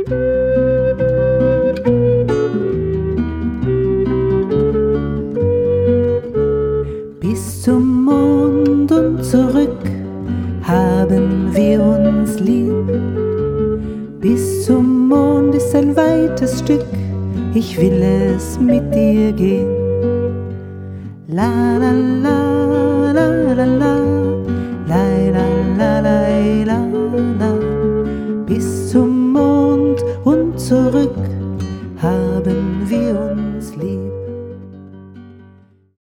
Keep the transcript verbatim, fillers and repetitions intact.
Bis zum Mond und zurück haben wir uns lieb. Bis zum Mond ist ein weites Stück, ich will es mit dir gehen. La la la la la la, la la la la la la.